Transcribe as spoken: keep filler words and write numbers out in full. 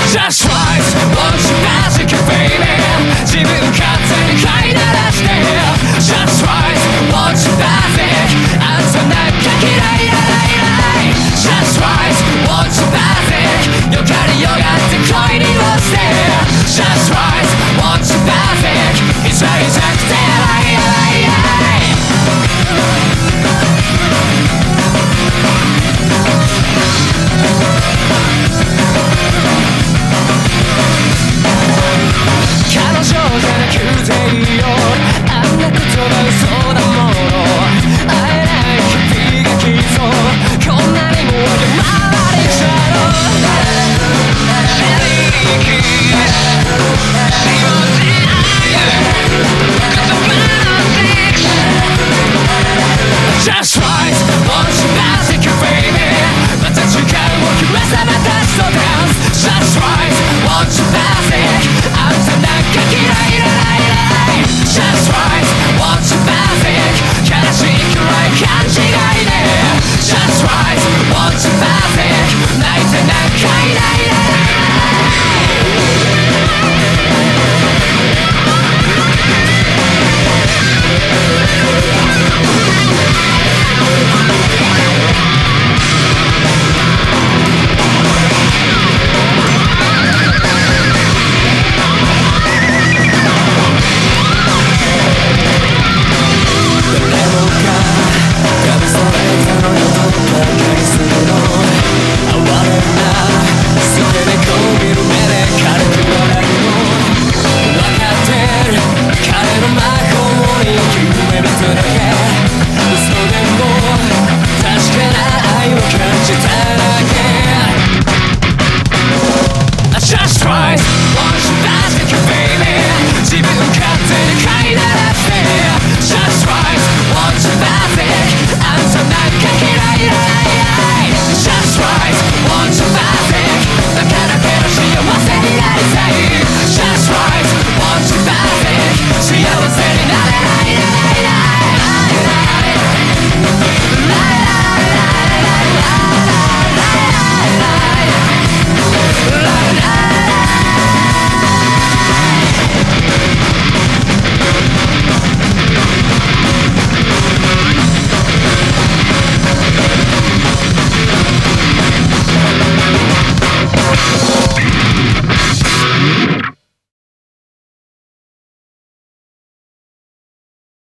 Just twice, won't you magic it baby 自分勝手に飼いならして Just twice, won't you magic あんたなんか嫌いならいない Just twice, won't you magic よかりよがって恋に落ちて Just twice, won't you magic いつらいじゃくてないないない彼女じゃなくていいよあんな言葉嘘だもの会えない日々がきそうこんなにもわがままにしちゃう Just twice, won't you magic it baby また時間を決めさまたストダンス Just twice, won't you magic あんたなんか嫌いならいない Just twice, won't you magic 悲しいくらい勘違いね Just twice, won't you magic 泣いてなんかいないねJust twice, won't you magic it baby 自分勝手に飼いならして Just twice, won't you magic あんたなんか嫌いならいない Just twice, won't you magic